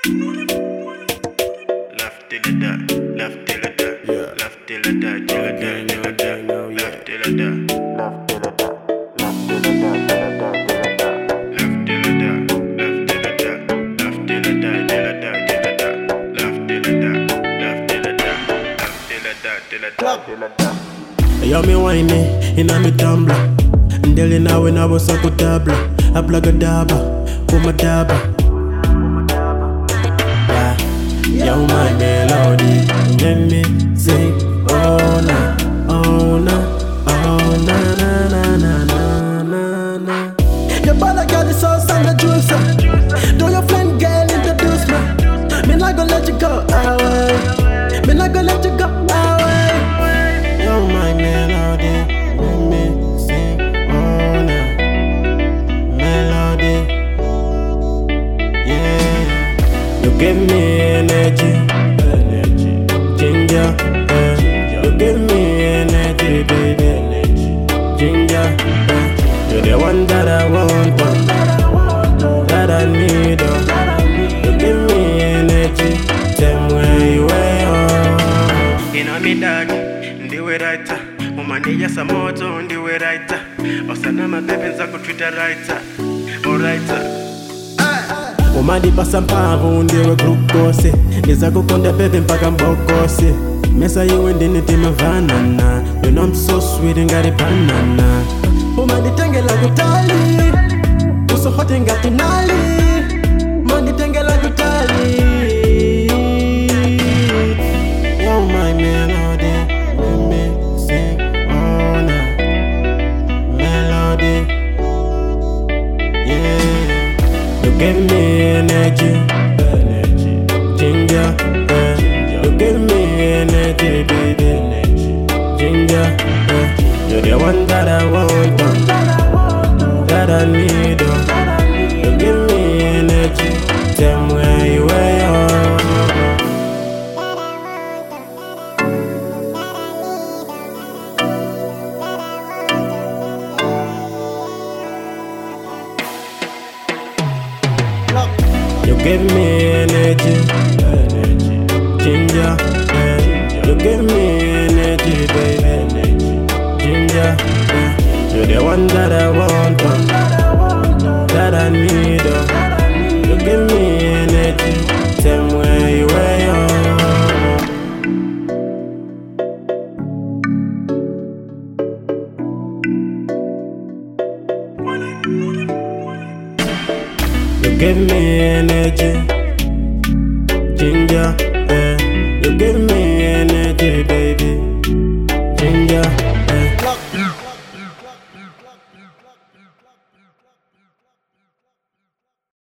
Left till it die, left till it die, left till it die, till it die, till it die, left till it die, left till it die, left till it die, till it die, left till it die, left till it die, till it die, till it die, left till it die, left till it die, left till it die, till it die, till it die. Yo me whiny inna me tumbler. Ndeli nawe nabo sakutabla. Aplaga daba, kuma daba. Yo my melody, let me sing. Oh na, oh na, oh na na na na na na na. Your brother got the sauce and the juice. Do your friend girl introduce me? Me not gonna let you go away. Me not gonna let you go away. Yo my melody, let me sing. Oh na, melody, yeah. You give me energy, ginger, you give me energy, baby, ginger, you're the one that I want, that I need, you give me energy, tell me where you are. You know me dog, the way writer, woman ya samoto, the way writer, osana mapepe nza kutwita writer, alrighter. Umadi pasa mpavu ndiwe glukose. Niza kukonda pepe mpaka mbokose. Mesa yiwe ndini tima vanana. You know I'm so sweet ngari banana. Umadi tengela kutali, uso hoti ngati nali. Umadi tengela kutali. Yo my melody, let me sing. Oh na, melody, yeah. You give me energy, ginger, you give me energy, baby, ginger, you're the one that I want, that I need, you give me energy, tell me where you are. You give me energy, ginger, you give me energy, baby, ginger, you're the one that I want, that I need, you give me energy, tell me where you are. You give me energy, ginger, you give me energy, baby, ginger,